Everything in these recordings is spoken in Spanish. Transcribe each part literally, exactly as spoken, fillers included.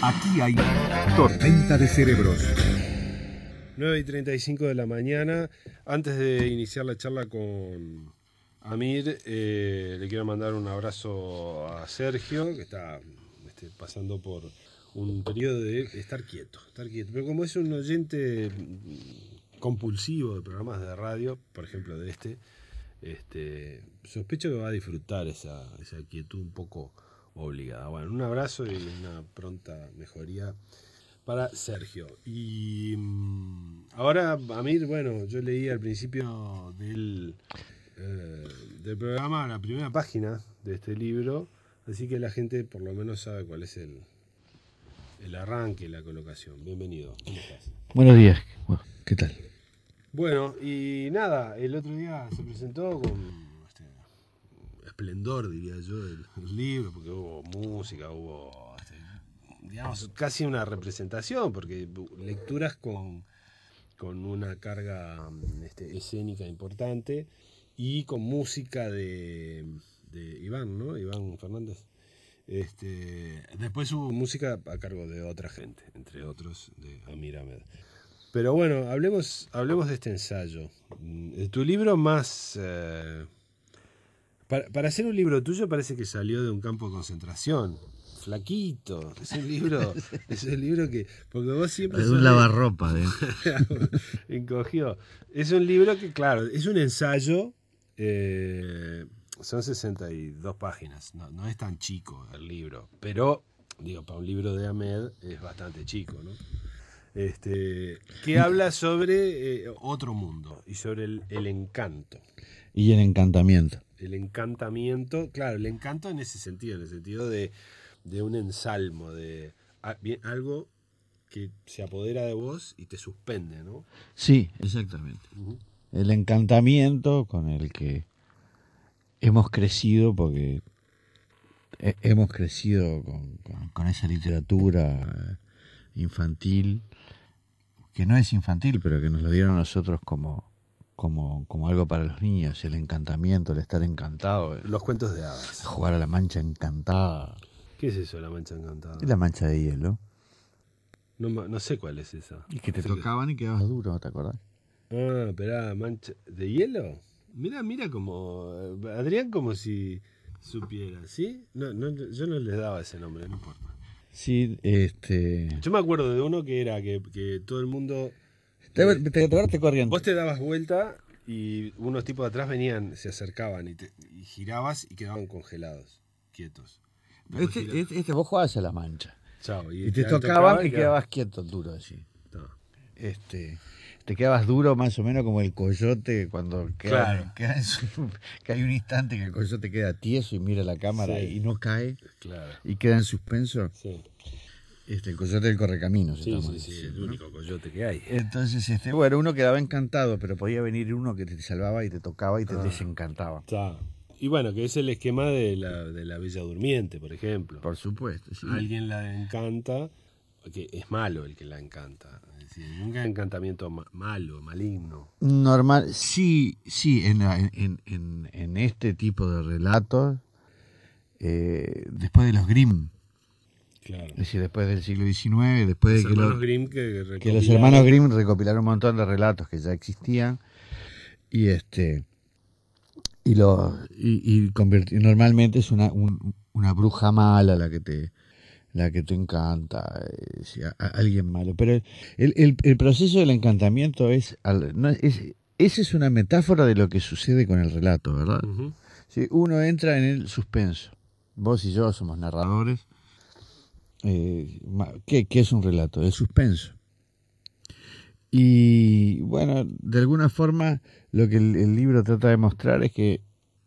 Aquí hay tormenta de cerebros. nueve y treinta y cinco de la mañana. Antes de iniciar la charla con Amir, eh, le quiero mandar un abrazo a Sergio, que está este, pasando por un periodo de estar quieto, estar quieto. Pero como es un oyente compulsivo de programas de radio, por ejemplo de este, este sospecho que va a disfrutar esa, esa quietud un poco obligada. Bueno, un abrazo y una pronta mejoría para Sergio. Y mmm, ahora, Amir, bueno, yo leí al principio del, eh, del programa la primera página de este libro, así que la gente por lo menos sabe cuál es el, el arranque, la colocación. Bienvenido. ¿Cómo estás? Buenos días. Bueno, ¿qué tal? Bueno, y nada, el otro día se presentó con este, esplendor, diría yo, el, el libro, porque hubo música, hubo... Este, digamos, casi una representación, porque lecturas con, con una carga este, escénica importante y con música de, de Iván, ¿no? Iván Fernández. Este, después hubo música a cargo de otra gente, entre otros de Amir Ahmed. Pero bueno, hablemos, hablemos de este ensayo. Tu libro más... Eh, para, para hacer un libro tuyo parece que salió de un campo de concentración. Flaquito, es un libro, es un libro que, porque vos siempre... Es un lavarropa, ¿eh? Encogió. Es un libro que, claro, es un ensayo, eh, son sesenta y dos páginas, no, no es tan chico el libro, pero, digo, para un libro de Ahmed es bastante chico, ¿no? Este, que habla sobre eh, otro mundo y sobre el, el encanto. Y el encantamiento. El encantamiento, claro, el encanto en ese sentido, en el sentido de... de un ensalmo, de algo que se apodera de vos y te suspende, ¿no? Sí, exactamente. Uh-huh. El encantamiento con el que hemos crecido, porque hemos crecido con, con, con esa literatura infantil, que no es infantil, pero que nos lo dieron a nosotros como, como, como algo para los niños, el encantamiento, el estar encantado. Los cuentos de hadas. Jugar a la mancha encantada. ¿Qué es eso, la mancha encantada? Es la mancha de hielo. No, no sé cuál es esa. Y que te no sé tocaban qué... y quedabas duro, ¿te acordás? Ah, esperá, mancha... ¿De hielo? Mira, mira como... Adrián como si supiera, ¿sí? No, no, yo no les daba ese nombre, no importa. Sí, este... Yo me acuerdo de uno que era que, que todo el mundo... Te, te, te, te corriendo. Vos te dabas vuelta y unos tipos de atrás venían, se acercaban y, te, y girabas y quedaban congelados, quietos. Este, este, este vos jugabas a la mancha. Chao, y, y te, te tocaban tocaba y quedabas quieto, duro así. No. Este, te quedabas duro más o menos como el coyote cuando queda, claro. queda en su, que hay un instante que el coyote queda tieso y mira la cámara sí. y no cae claro. y queda en suspenso. Sí. Este, el coyote del correcaminos. Sí, sí, sí, diciendo, el único ¿no? coyote que hay. Entonces, este, bueno, uno quedaba encantado, pero podía venir uno que te salvaba y te tocaba y te ah. desencantaba. Está. Y bueno, que es el esquema de la, de la Bella Durmiente, por ejemplo. Por supuesto. Sí. A alguien la encanta, que es malo el que la encanta. Es decir, nunca encantamiento ma- malo, maligno. Normal, sí, sí, en, en, en, en este tipo de relatos, eh, después de los Grimm. Claro. Es decir, después del siglo diecinueve, después los de que, hermanos lo, Grimm que, que los hermanos Grimm recopilaron un montón de relatos que ya existían y este y lo y, y, convertir, normalmente es una un, una bruja mala la que te la que te encanta, eh, a, a alguien malo, pero el, el, el proceso del encantamiento es, no, es esa es una metáfora de lo que sucede con el relato, ¿verdad? Uh-huh. Si uno entra en el suspenso, vos y yo somos narradores. Eh, ¿qué, ¿Qué es un relato? El suspenso. Y bueno, de alguna forma lo que el, el libro trata de mostrar es que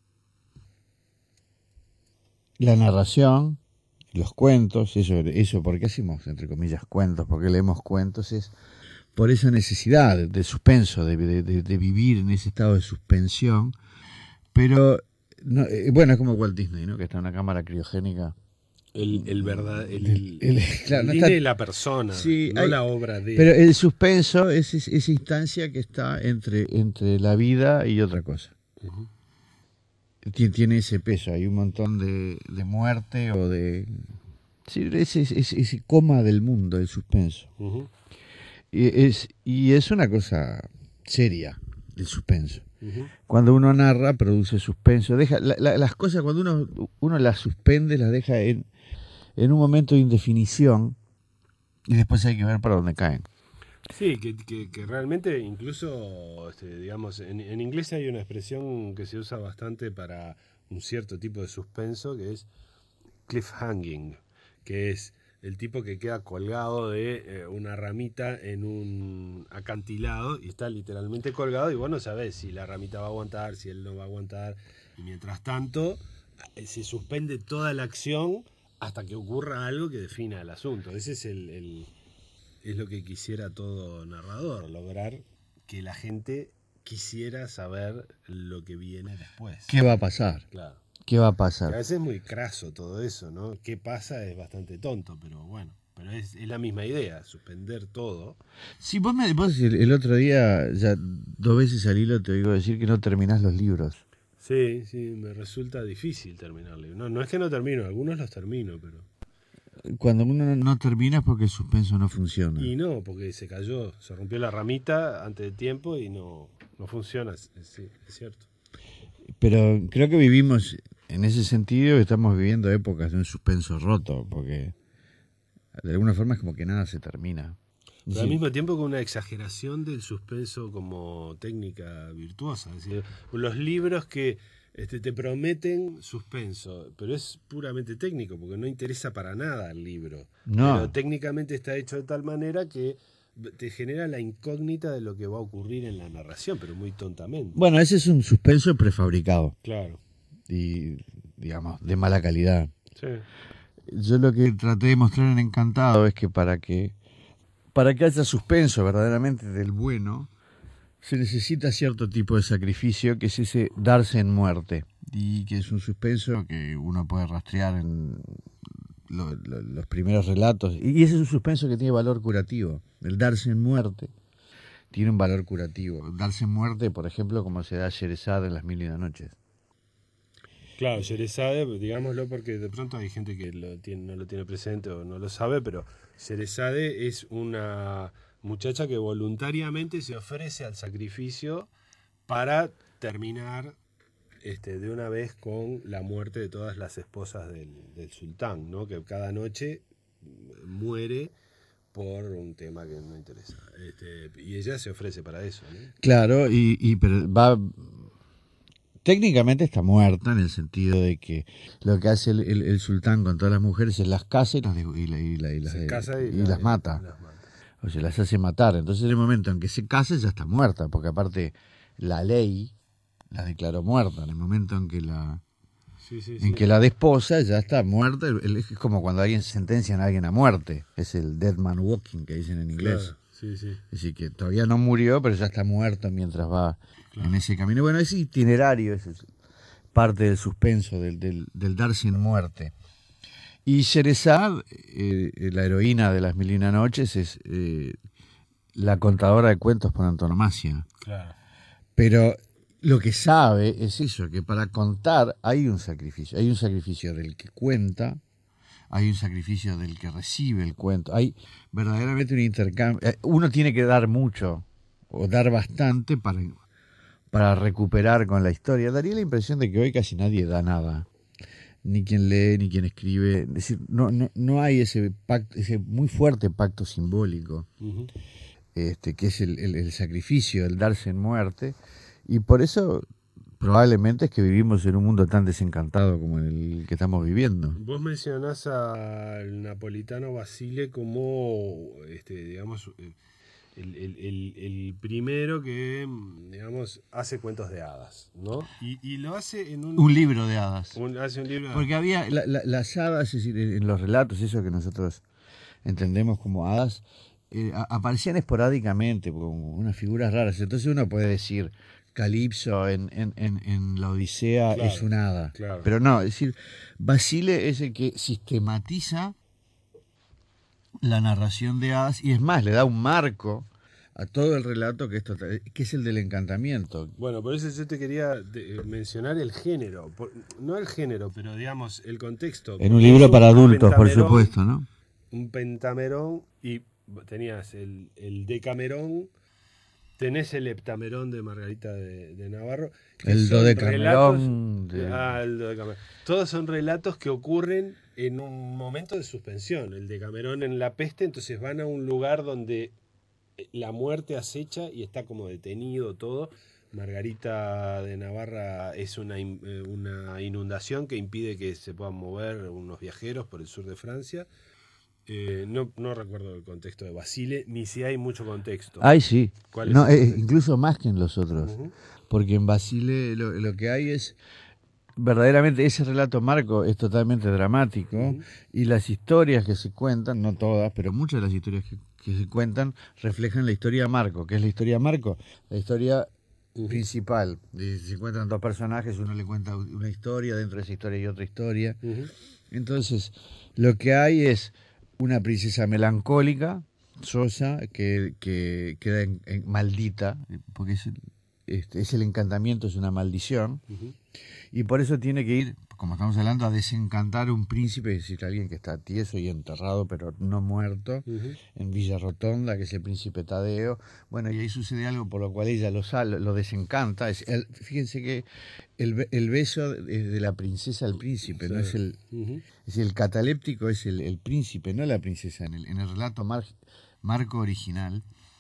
la narración, los cuentos, eso, eso ¿por qué hacemos entre comillas cuentos? ¿Por qué leemos cuentos? Es por esa necesidad de, de suspenso, de, de, de vivir en ese estado de suspensión. Pero no, eh, bueno, es como Walt Disney, ¿no? Que está en una cámara criogénica. El, el verdad, el, el, el, el, claro, el no está, de la persona, sí, no hay, la obra de... Pero el suspenso es, es esa instancia que está entre, entre la vida y otra cosa. Uh-huh. Tiene, tiene ese peso, hay un montón de, de muerte o de Sí, ese, ese, ese coma del mundo, el suspenso. Uh-huh. Y es, y es una cosa seria, el suspenso. Uh-huh. Cuando uno narra, produce suspenso. Deja la, la, las cosas, cuando uno, uno las suspende, las deja en, en un momento de indefinición y después hay que ver para dónde caen. Sí, que, que, que realmente incluso, este, digamos, en, en inglés hay una expresión que se usa bastante para un cierto tipo de suspenso que es cliffhanging, que es el tipo que queda colgado de eh, una ramita en un acantilado y está literalmente colgado y vos no sabés si la ramita va a aguantar, si él no va a aguantar, y mientras tanto eh, se suspende toda la acción hasta que ocurra algo que defina el asunto. Ese es el, el es lo que quisiera todo narrador, lograr que la gente quisiera saber lo que viene después. ¿Qué va a pasar? Claro. ¿Qué va a Que a pasar? veces es muy craso todo eso, ¿no? ¿Qué pasa? Es bastante tonto, pero bueno. Pero es, es la misma idea, suspender todo. Si vos me vos el, el otro día, ya dos veces al hilo te oigo decir que no terminás los libros. Sí, sí, me resulta difícil terminarlo. No, no es que no termino, algunos los termino, pero... Cuando uno no termina es porque el suspenso no funciona. Y no, porque se cayó, se rompió la ramita antes de tiempo y no, no funciona, es, es, es cierto. Pero creo que vivimos, en ese sentido, estamos viviendo épocas de un suspenso roto, porque de alguna forma es como que nada se termina. Pero al mismo tiempo con una exageración del suspenso como técnica virtuosa. Es decir, los libros que este, te prometen suspenso, pero es puramente técnico, porque no interesa para nada el libro. No. Pero técnicamente está hecho de tal manera que te genera la incógnita de lo que va a ocurrir en la narración, pero muy tontamente. Bueno, ese es un suspenso prefabricado Claro. y, digamos, de mala calidad. Sí. Yo lo que traté de mostrar en Encantado es que para que para que haya suspenso verdaderamente del bueno, se necesita cierto tipo de sacrificio, que es ese darse en muerte, y que es un suspenso que uno puede rastrear en lo, lo, los primeros relatos, y ese es un suspenso que tiene valor curativo. El darse en muerte tiene un valor curativo. Darse en muerte, por ejemplo, como se da a Sherezade en Las Mil y Una Noches. Claro, Sherezade, digámoslo porque de pronto hay gente que lo tiene, no lo tiene presente o no lo sabe, pero Sherezade es una muchacha que voluntariamente se ofrece al sacrificio para terminar este, de una vez con la muerte de todas las esposas del, del sultán, ¿no? Que cada noche muere por un tema que no interesa. Este, y ella se ofrece para eso, ¿no? Claro, y, y pero va... Técnicamente está muerta en el sentido de que lo que hace el, el, el sultán con todas las mujeres es las casa y las, y la, y la, y las, se casa y, y la, las mata. y las mata. O sea, las hace matar. Entonces en el momento en que se case ya está muerta, porque aparte la ley la declaró muerta. En el momento en que la sí, sí, en sí. que la desposa ya está muerta. Es como cuando alguien sentencian a alguien a muerte. Es el dead man walking que dicen en inglés. Claro, sí, sí. Es decir, que todavía no murió, pero ya está muerto mientras va claro. en ese camino. Bueno, ese itinerario es parte del suspenso, del, del, del darse en muerte. Y Sherezade, eh, la heroína de Las Mil y Una Noches, es eh, la contadora de cuentos por antonomasia. Claro. Pero lo que sabe es eso, que para contar hay un sacrificio. Hay un sacrificio del que cuenta, hay un sacrificio del que recibe el cuento. Hay verdaderamente un intercambio. Uno tiene que dar mucho, o dar bastante para, para recuperar con la historia. Daría la impresión de que hoy casi nadie da nada. Ni quien lee, ni quien escribe. Es decir, no, no, no hay ese pacto, ese muy fuerte pacto simbólico, uh-huh. este, que es el, el, el sacrificio, el darse en muerte. Y por eso probablemente es que vivimos en un mundo tan desencantado como el que estamos viviendo. Vos mencionás al napolitano Basile como, este, digamos, el, el, el, el primero que, digamos, hace cuentos de hadas, ¿no? Y, y lo hace en un... Un libro de hadas. Un, hace un libro de Porque hadas. había la, la, las hadas, es decir, en los relatos, eso que nosotros entendemos como hadas, eh, a, aparecían esporádicamente, como unas figuras raras. Entonces uno puede decir... Calipso en, en, en, en la Odisea claro, es un hada. Claro. Pero no, es decir, Basile es el que sistematiza la narración de hadas y es más, le da un marco a todo el relato que, esto, que es el del encantamiento. Bueno, por eso yo te quería de, mencionar el género, por, no el género, pero digamos el contexto. En un libro para adultos, por supuesto, ¿no? Un pentamerón y tenías el, el decamerón, tenés el heptamerón de Margarita de, de Navarro. El dodecamerón. De... Ah, el dodecamerón. Todos son relatos que ocurren en un momento de suspensión. El decamerón en la peste, entonces van a un lugar donde la muerte acecha y está como detenido todo. Margarita de Navarra es una, una inundación que impide que se puedan mover unos viajeros por el sur de Francia. Eh, no, no recuerdo el contexto de Basile, ni si hay mucho contexto. Ay, sí. ¿Cuál no, es eh, incluso más que en los otros. Uh-huh. Porque en Basile lo, lo que hay es... Verdaderamente ese relato marco es totalmente dramático uh-huh. y las historias que se cuentan, no todas, pero muchas de las historias que, que se cuentan reflejan la historia Marco. ¿Qué es la historia Marco? La historia uh-huh. principal. Y se encuentran dos personajes, uno le cuenta una historia, dentro de esa historia hay otra historia. Uh-huh. Entonces, lo que hay es una princesa melancólica, sosa, que, que queda en, en, maldita, porque es, este, es el encantamiento, es una maldición, uh-huh. y por eso tiene que ir, como estamos hablando, a desencantar a un príncipe, es decir, alguien que está tieso y enterrado, pero no muerto, uh-huh. en Villa Rotonda, que es el príncipe Tadeo. Bueno, y ahí sucede algo por lo cual ella lo, sal, lo desencanta. Es el, fíjense que el, el beso es de la princesa al príncipe, sí. no es el, uh-huh. es el cataléptico, es el, el príncipe, no la princesa, en el, en el relato mar, marco original.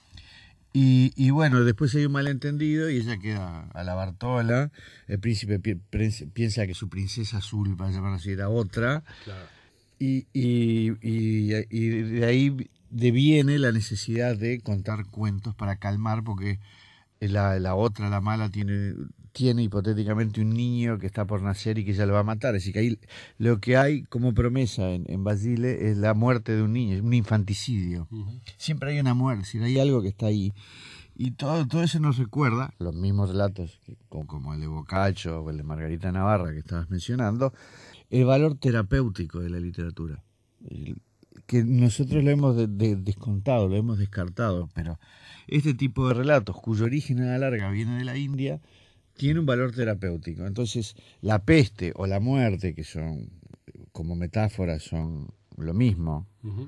Y, y bueno, después hay un malentendido y ella queda a la Bartola. El príncipe pi- piensa que su princesa azul, para llamarlo así, era otra. Claro. Y, y, y, y de ahí deviene la necesidad de contar cuentos para calmar, porque la, la otra, la mala, tiene, tiene hipotéticamente un niño que está por nacer y que ella lo va a matar. Así que ahí lo que hay como promesa en, en Basile es la muerte de un niño, un infanticidio. Uh-huh. Siempre hay una muerte, si hay algo que está ahí. Y todo, todo eso nos recuerda, los mismos relatos, como, como el de Boccaccio o el de Margarita Navarra que estabas mencionando, el valor terapéutico de la literatura. El, que nosotros lo hemos de, de, descontado, lo hemos descartado, pero este tipo de relatos, cuyo origen a la larga viene de la India, tiene un valor terapéutico. Entonces, la peste o la muerte, que son, como metáforas, son lo mismo, uh-huh.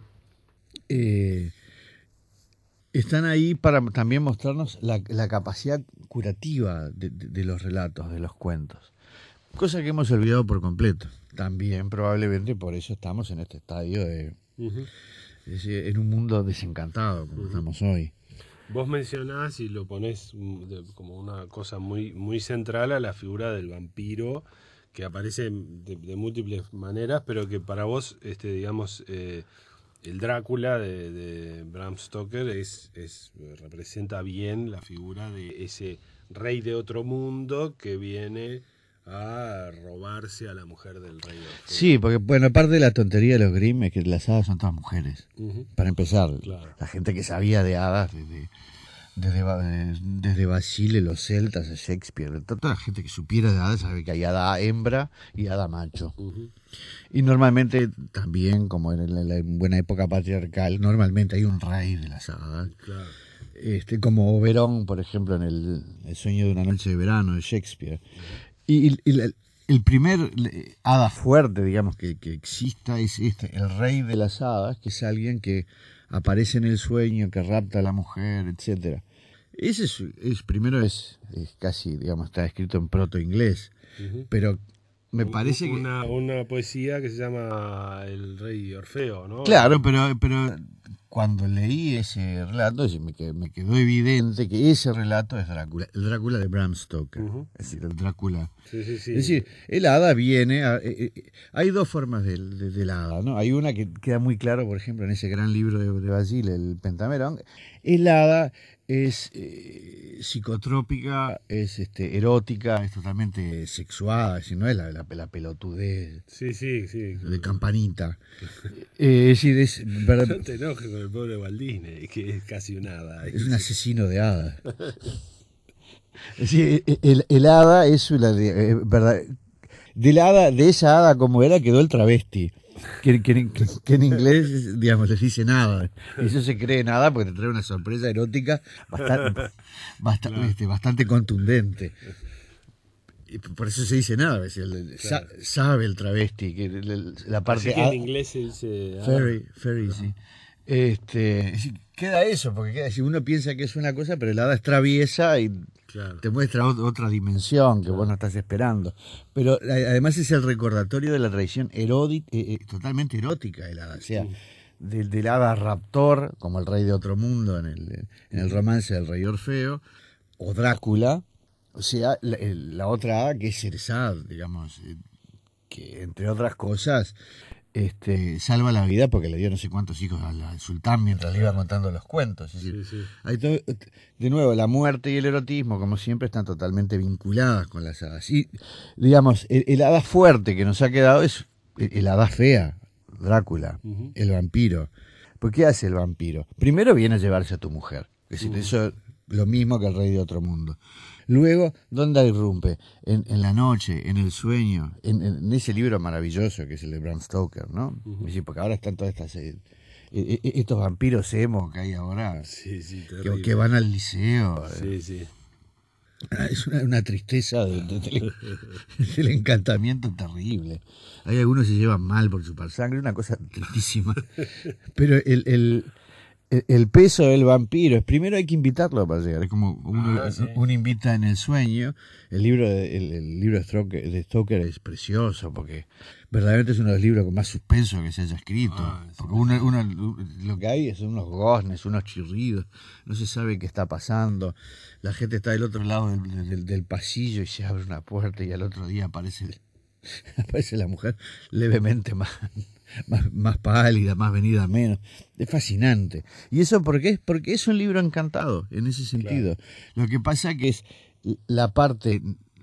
eh, están ahí para también mostrarnos la, la capacidad curativa de, de, de los relatos, de los cuentos. Cosa que hemos olvidado por completo. También probablemente por eso estamos en este estadio de... Uh-huh. Es decir, en un mundo desencantado como uh-huh. estamos hoy. Vos mencionás y lo ponés como una cosa muy, muy central a la figura del vampiro, que aparece de, de múltiples maneras, pero que para vos, este, digamos, eh, el Drácula de, de Bram Stoker es, es, representa bien la figura de ese rey de otro mundo que viene a robarse a la mujer del rey. Sí, porque bueno, aparte de la tontería de los Grimm es que las hadas son todas mujeres. Uh-huh. Para empezar, claro. La gente que sabía de hadas desde, desde, desde Basile, los celtas, Shakespeare, toda la gente que supiera de hadas sabe que hay hada hembra y hada macho. Uh-huh. Y normalmente también, como en la, la buena época patriarcal, normalmente hay un rey de las hadas. Claro. Este, como Oberón, por ejemplo, en el, el sueño de una noche de verano de Shakespeare. Uh-huh. Y, y el, el primer hada fuerte, digamos, que, que exista es este, el rey de las hadas, que es alguien que aparece en el sueño, que rapta a la mujer, etcétera. Ese es, es primero es, es casi, digamos, está escrito en proto-inglés, uh-huh. pero me parece una, que... Una poesía que se llama El Rey Orfeo, ¿no? Claro, pero... pero cuando leí ese relato, me quedó, me quedó evidente que ese relato es Drácula, el Drácula de Bram Stoker. Uh-huh. Es decir, el Drácula. Sí, sí, sí. Es decir, el hada viene. A, eh, eh, hay dos formas del, de, del hada, ¿no? Hay una que queda muy claro, por ejemplo, en ese gran libro de, de Basile, el Pentamerón. El hada es eh, psicotrópica, es este, erótica, es totalmente sexuada, es decir, no es la, la, la pelotudez sí, sí, sí, de Campanita. eh, es decir, es verdad, no te enojes con el pobre Walt Disney, que es casi un hada. Es un asesino de hadas. Es decir, el, el hada es la de, eh, verdad, de la hada, de esa hada como era, quedó el travesti. Que, que, que, que en inglés, digamos, les dice nada. Y eso se cree nada porque te trae una sorpresa erótica bastante, bastante, Claro. este, bastante contundente. Y por eso se dice nada. Es el- sa- Claro. sabe el travesti, que el- el- la parte Así que hada- en inglés se dice... ah, Fairy, fairy, sí. Este, es decir, queda eso, porque queda, si uno piensa que es una cosa, pero el hada es traviesa y claro. te muestra ot- otra dimensión que vos no estás esperando. Pero a- además es el recordatorio de la tradición erodi- eh, eh, totalmente erótica del hada, o sea, del, del hada raptor, como el rey de otro mundo en el, en el romance del rey Orfeo, o Drácula, o sea, la, el- la otra hada que es Cersei, digamos, eh, que entre otras cosas este, salva la vida porque le dio no sé cuántos hijos al, al sultán mientras le iba contando los cuentos. Es decir, Sí, sí. hay todo- de nuevo, la muerte y el erotismo, como siempre, están totalmente vinculadas con las hadas. Y, digamos, el, el hada fuerte que nos ha quedado es el, el hada fea, Drácula, Ujú. el vampiro. ¿Por qué hace el vampiro? Primero viene a llevarse a tu mujer. Es decir, eso es lo mismo que el rey de otro mundo. Luego, ¿dónde irrumpe? En, en la noche, en el sueño, en, en ese libro maravilloso que es el de Bram Stoker, ¿no? Es decir, porque ahora están todas estas... eh, eh, eh, estos vampiros emo que hay ahora, Sí, sí, que, terrible. que van al liceo. Sí, sí. Es una, una tristeza de- de- del, del encantamiento terrible. Hay algunos que se llevan mal por chupar sangre, una cosa tristísima. Pero el, el, el- el peso del vampiro es, primero hay que invitarlo para llegar. Es como uno, Ah, sí. uno invita en el sueño. El libro de, el, el libro de Stoker, de Stoker es precioso porque verdaderamente es uno de los libros con más suspenso que se haya escrito. Ah, sí. Porque uno, uno, lo que hay son unos goznes, unos chirridos, no se sabe qué está pasando. La gente está del otro lado del, del- del pasillo y se abre una puerta y al otro día aparece, aparece la mujer levemente más, más, más pálida, más venida menos. Es fascinante. ¿Y eso por qué? Porque es un libro encantado, en ese sentido. Lo que pasa que es la parte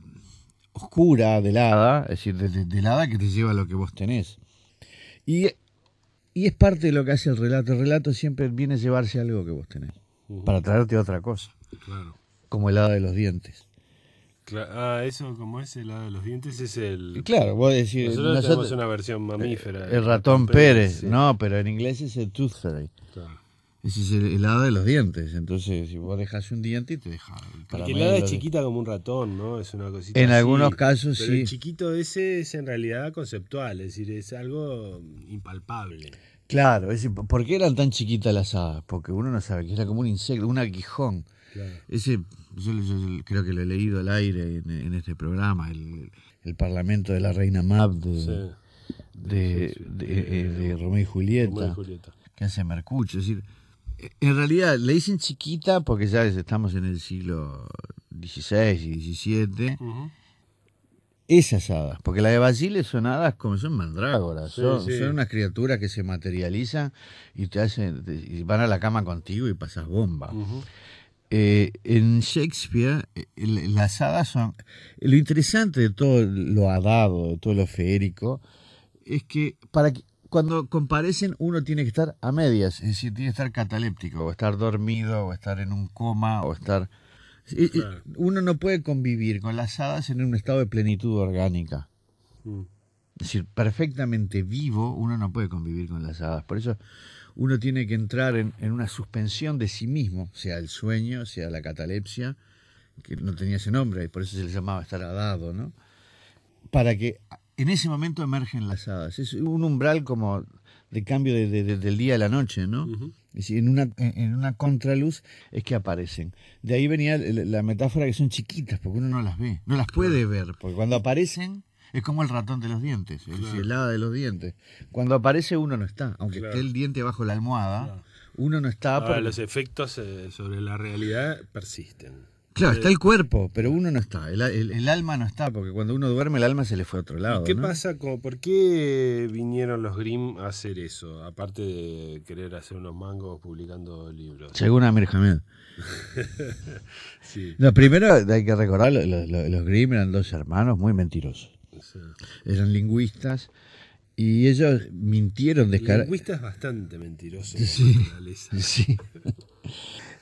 oscura del hada, es decir, de- de- del hada que te lleva a lo que vos tenés. Y, y es parte de lo que hace el relato. El relato siempre viene a llevarse algo que vos tenés, Ujú. para traerte otra cosa, Claro. como el hada de los dientes. Cla- Ah, eso, como es el lado de los dientes, es el... Y claro, vos decís, Nosotros nosotros- tenemos una versión mamífera. el ratón Pérez, sí. no, pero en inglés es el tooth fairy. Claro. Ese es el, el hada de los dientes. Entonces, si vos dejas un diente y te deja el Porque caramelo. el hada es chiquita como un ratón, ¿no? Es una cosita En así. algunos casos, Pero sí. el chiquito ese es en realidad conceptual, es decir, es algo impalpable. Claro, es decir, ¿por qué eran tan chiquitas las hadas? Porque uno no sabe, que era como un insecto, un aguijón. Claro. Ese, yo, yo creo que lo he leído al aire en, en este programa, el, el Parlamento de la Reina Mab de, Sí. de, Sí, sí. de, eh, de Romeo y Julieta, Romeo y Julieta. que hace Mercucho. Es decir, en realidad le dicen chiquita porque ya estamos en el siglo dieciséis y diecisiete. Ujú. Esas hadas, porque las de Basile son hadas como son mandrágoras, Sí, son, sí. son unas criaturas que se materializan y te hacen, te- y van a la cama contigo y pasas bomba. Ujú. Eh, en Shakespeare, eh, el- las hadas son... Lo interesante de todo lo hadado, de todo lo feérico, es que para que cuando comparecen uno tiene que estar a medias, es decir, tiene que estar cataléptico, o estar dormido, o estar en un coma, o estar... eh, eh, Claro. Uno no puede convivir con las hadas en un estado de plenitud orgánica. Mm. Es decir, perfectamente vivo, uno no puede convivir con las hadas. Por eso uno tiene que entrar en, en una suspensión de sí mismo, sea el sueño, sea la catalepsia, que no tenía ese nombre, y por eso se le llamaba estar hadado, ¿no? Para que en ese momento emergen las hadas. Es un umbral como de cambio de- de- de- del día a la noche, ¿no? Ujú. Es decir, en una, en en una contraluz es que aparecen. De ahí venía la la metáfora que son chiquitas, porque uno no las ve, no las puede ver, porque cuando aparecen es como el ratón de los dientes, es decir, Claro. el hada de los dientes. Cuando aparece uno no está, aunque Claro. esté el diente bajo la almohada, Claro. uno no está. Ahora, porque- los efectos eh, sobre la realidad persisten. Claro, está el cuerpo, pero uno no está, el, el- el alma no está, porque cuando uno duerme el alma se le fue a otro lado. ¿Y qué ¿no? pasa con, por qué vinieron los Grimm a hacer eso? Aparte de querer hacer unos mangos publicando libros. Según Amir Hamed. Sí. Lo primero, hay que recordar, lo- lo- los Grimm eran dos hermanos muy mentirosos. O sea, Eran lingüistas y ellos mintieron el descaradamente. lingüista es bastante mentiroso por Sí. naturaleza. Sí.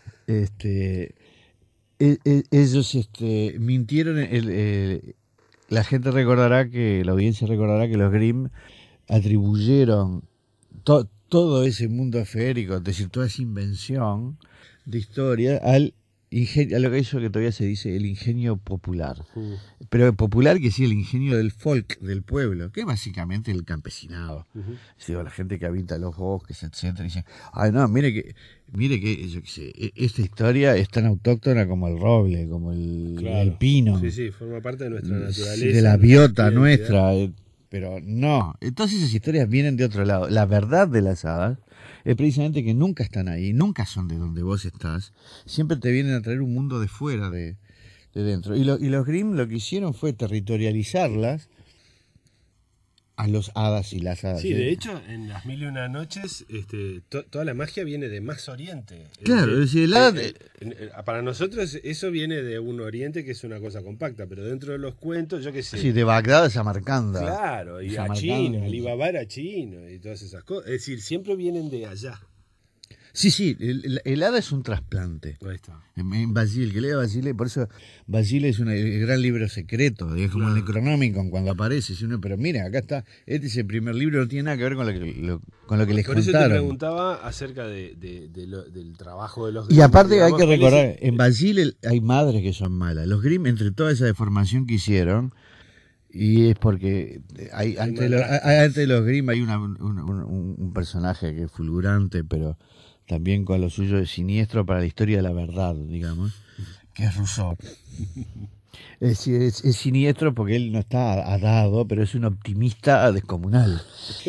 Este, e- e- ellos este, mintieron el- el- la gente recordará que, la audiencia recordará que los Grimm atribuyeron to, todo ese mundo feérico, es decir, toda esa invención de historia al ingenio, a lo que eso que todavía se dice el ingenio popular. Uh-huh. Pero popular que sí, el ingenio del folk, del pueblo, que es básicamente el campesinado. Uh-huh. Digo, la gente que habita los bosques, etcétera, dicen, ay no, mire que, mire que, yo qué sé, esta historia es tan autóctona como el roble, como el, claro. el pino. Sí, sí, forma parte de nuestra naturaleza. De la biota nuestra. Pero no, todas esas historias vienen de otro lado. La verdad de las hadas es precisamente que nunca están ahí, nunca son de donde vos estás. Siempre te vienen a traer un mundo de fuera, de, de dentro. Y, lo, y los Grimm lo que hicieron fue territorializarlas a los hadas y las hadas. Sí, de hecho, en las mil y una noches, este, to, toda la magia viene de más oriente. Claro, es decir, el hada... eh, eh, para nosotros eso viene de un oriente que es una cosa compacta, pero dentro de los cuentos, yo qué sé. Sí, de Bagdad a Samarcanda. Claro, y a China, Alibaba era chino y todas esas cosas. Es decir, siempre vienen de allá. Sí, sí, el, el hada es un trasplante. Ahí está. En, en Basile, que lea Basile, por eso Basile es una, el gran libro secreto, es como claro. el Necronomicon cuando aparece, si uno, pero mira, acá está, este es el primer libro, no tiene nada que ver con lo que, lo, con lo que les por contaron. Por eso te preguntaba acerca de, de, de lo, del trabajo de los Grimm. Y aparte digamos, hay que recordar, les... en Basile hay madres que son malas. Los Grimm, entre toda esa deformación que hicieron, y es porque hay, entre, los, hay, entre los Grimm hay una, un, un, un, un personaje que es fulgurante, pero también con lo suyo de siniestro para la historia de la verdad, digamos, que es Rousseau. Es decir, es, es siniestro porque él no está atado, pero es un optimista descomunal.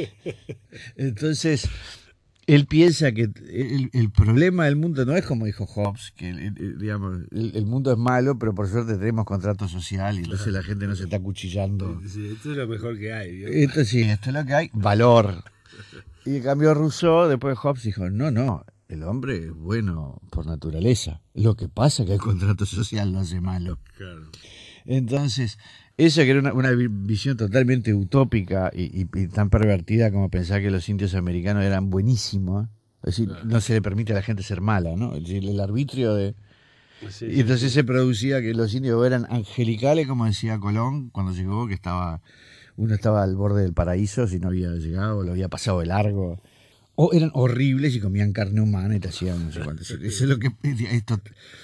Entonces, él piensa que el, el problema del mundo no es como dijo Hobbes, que el, digamos, el, el mundo es malo, pero por suerte tenemos contrato social y entonces la gente no se está cuchillando. Sí, esto es lo mejor que hay, ¿vio? Esto sí, esto es lo que hay, valor. Y en cambio Rousseau, después Hobbes dijo, no, no, el hombre es bueno por naturaleza. Lo que pasa es que el contrato social lo hace malo. Claro. Entonces, eso que era una, una visión totalmente utópica y, y, y tan pervertida como pensar que los indios americanos eran buenísimos. Es decir, claro. no se le permite a la gente ser mala, ¿no? Es decir, el arbitrio de... Sí, y entonces sí. se producía que los indios eran angelicales, como decía Colón, cuando llegó, que estaba uno estaba al borde del paraíso si no había llegado, lo había pasado de largo. O eran horribles y comían carne humana y te hacían no sé cuánto. Eso es lo que esto.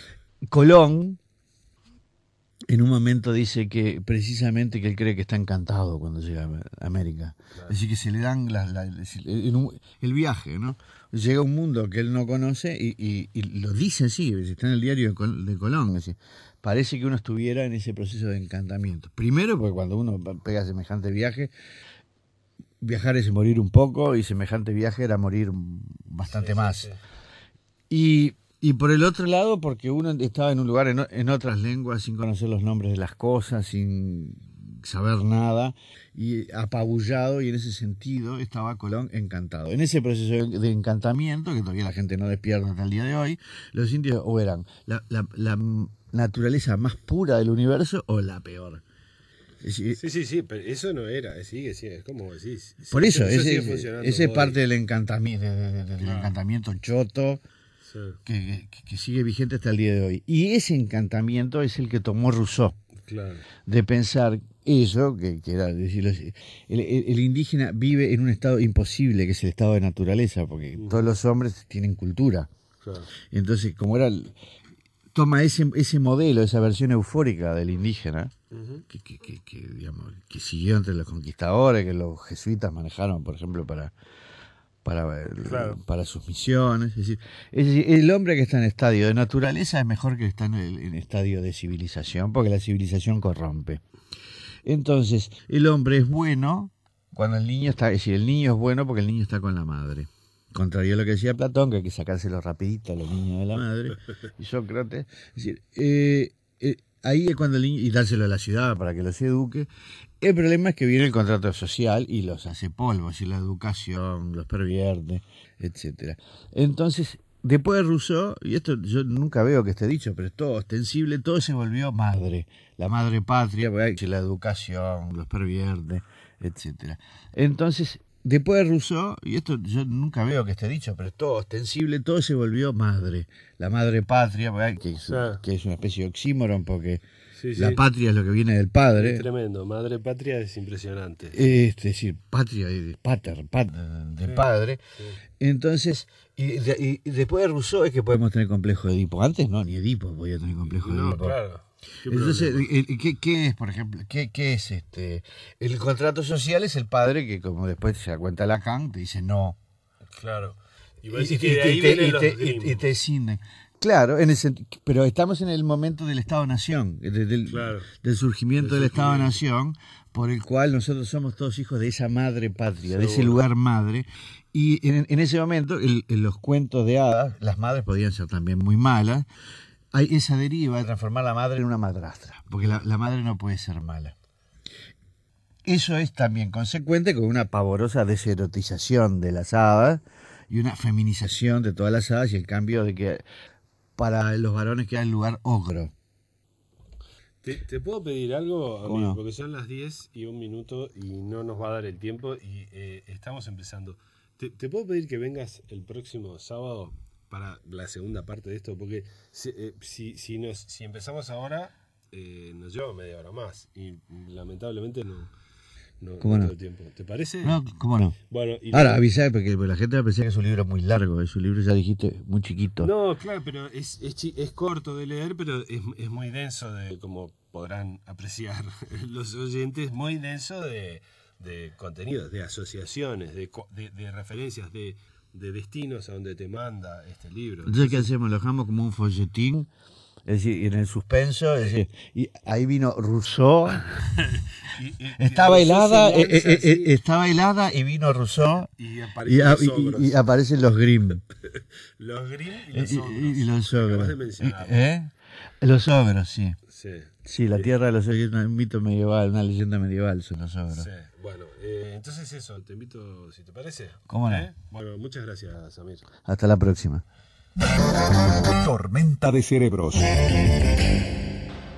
Colón en un momento dice que precisamente que él cree que está encantado cuando llega a América. Claro. Es decir, que se le dan las, la, el, el viaje, ¿no? Llega a un mundo que él no conoce y, y, y lo dice así, está en el diario de Colón. Es decir, parece que uno estuviera en ese proceso de encantamiento. Primero, porque cuando uno pega semejante viaje, viajar es morir un poco y semejante viaje era morir bastante sí, más. Sí, sí. Y, y por el otro lado, porque uno estaba en un lugar en, en otras lenguas, sin conocer los nombres de las cosas, sin saber nada, y apabullado, y en ese sentido estaba Colón encantado. En ese proceso de encantamiento, que todavía la gente no despierta hasta el día de hoy, los indios o eran la, la, la naturaleza más pura del universo o la peor. Sí, sí, sí, pero eso no era, sigue, sigue, es como decís. Por eso, eso ese, ese es parte del encantamiento, de, de, de, del claro. encantamiento choto, sí. que, que, que sigue vigente hasta el día de hoy. Y ese encantamiento es el que tomó Rousseau, claro. de pensar eso, que, que era decir, el, el, el indígena vive en un estado imposible, que es el estado de naturaleza, porque uh-huh. todos los hombres tienen cultura. Claro. Entonces, como era... toma ese, ese modelo, esa versión eufórica del indígena, uh-huh. que, que, que, que, digamos, que siguió entre los conquistadores, que los jesuitas manejaron, por ejemplo, para, para, claro. para sus misiones. Es decir, es decir, el hombre que está en estadio de naturaleza es mejor que está en, el, en estadio de civilización, porque la civilización corrompe. Entonces, el hombre es bueno cuando el niño está, es decir, el niño es bueno porque el niño está con la madre. Contrario a lo que decía Platón, que hay que sacárselo rapidito a los niños de la madre, y Sócrates, es decir, eh, eh, ahí es cuando el niño, y dárselo a la ciudad para que los eduque. El problema es que viene el contrato social y los hace polvo, y la educación los pervierte, etcétera. Entonces, después de Rousseau, y esto yo nunca veo que esté dicho, pero es todo ostensible, todo se volvió madre, la madre patria, porque la educación los pervierte, etcétera. Entonces, después de Rousseau, y esto yo nunca veo que esté dicho, pero es todo ostensible, todo se volvió madre. La madre patria, que es, que es una especie de oxímoron, porque Sí, sí. La patria es lo que viene del padre. Es tremendo, madre patria es impresionante. Es decir, patria de pater, pater, de Sí, padre. sí. Entonces, y, de- y después de Rousseau es que podemos tener complejo de Edipo. Antes no, ni Edipo podía tener complejo de No, Edipo. claro. ¿Qué Entonces, problema? el- ¿qué, qué es, por ejemplo? ¿Qué, qué es este? El contrato social es el padre que, como después se da cuenta Lacan, te dice no. Claro. Y Y, vos decís y- que de y ahí te- vienen y los te- Grimm. y- y te cinden. Claro, en el senti- pero estamos en el momento del Estado-Nación, de- del, Claro. del surgimiento Del del surgimiento. Estado-Nación, por el cual nosotros somos todos hijos de esa madre patria, de ese Seguro. lugar madre. Y en, en ese momento, el- en los cuentos de hadas, las madres podían ser también muy malas. Hay esa deriva de transformar a la madre en una madrastra, porque la, la madre no puede ser mala. Eso es también consecuente con una pavorosa deserotización de las hadas y una feminización de todas las hadas y el cambio de que para los varones queda el lugar ogro. ¿Te, te puedo pedir algo, ¿Cómo amigo? no? Porque son las diez y un minuto y no nos va a dar el tiempo y eh, estamos empezando. ¿Te, te puedo pedir que vengas el próximo sábado para la segunda parte de esto? Porque si, eh, si, si, nos, si empezamos ahora, eh, nos lleva media hora más y lamentablemente no, no, ¿Cómo no no? tengo tiempo. ¿Te parece? No, ¿cómo no? Bueno, y Ahora, luego- avisá, porque la gente va a pensar que es un libro muy largo, es un libro, ya dijiste, muy chiquito. No, claro, pero es, es, chi- es corto de leer, pero es, es muy denso, de como podrán apreciar los oyentes, muy denso de, de contenidos, de asociaciones, de, co- de, de referencias, de, de destinos a donde te manda este libro. Entonces, ¿qué hacemos? Lo dejamos como un folletín, es decir, en el suspenso, es decir, y ahí vino Rousseau, Y- y- y estaba Rousseau helada, se eh, lanza eh, así, eh, estaba helada y vino Rousseau y y, aparecen a- los y- ogros. y aparecen los Grimm. Los Grimm y Y, los ogros. y- y los que acabas ogros. de mencionar. ¿Eh? Los ogros, sí. Sí. Sí, la tierra de los ogros es un mito medieval, una leyenda medieval son los ogros. Sí, bueno, eh, entonces eso, te invito, si te parece. ¿Cómo no? ¿Eh? Bueno, muchas gracias, Samir. Hasta la próxima. Tormenta de cerebros.